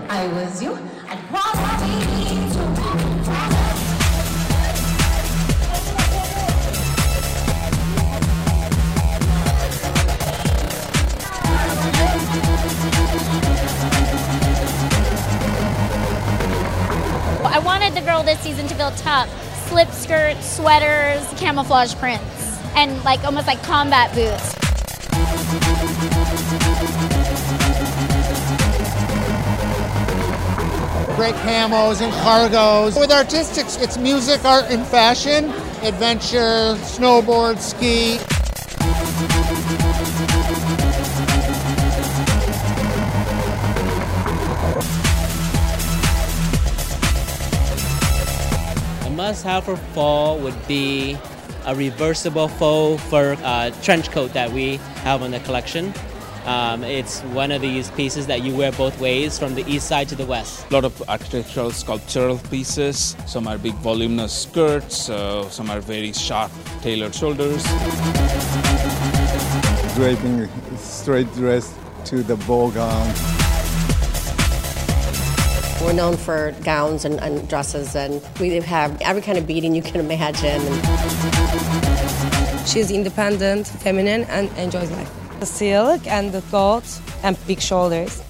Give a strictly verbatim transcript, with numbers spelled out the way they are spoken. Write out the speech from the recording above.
I was you. I'd probably to I wanted the girl this season to feel tough. Slip skirts, sweaters, camouflage prints, and like almost like combat boots. Great camos and cargos. With artistics, it's music, art, and fashion, adventure, snowboard, ski. A must-have for fall would be a reversible faux fur uh, trench coat that we have on the collection. Um, it's one of these pieces that you wear both ways from the east side to the west. A lot of architectural sculptural pieces. Some are big voluminous skirts, uh, some are very sharp tailored shoulders. Draping a straight dress to the ball gown. We're known for gowns and, and dresses, and we have every kind of beading you can imagine. She's independent, feminine, and enjoys life. The silk and the gold and big shoulders.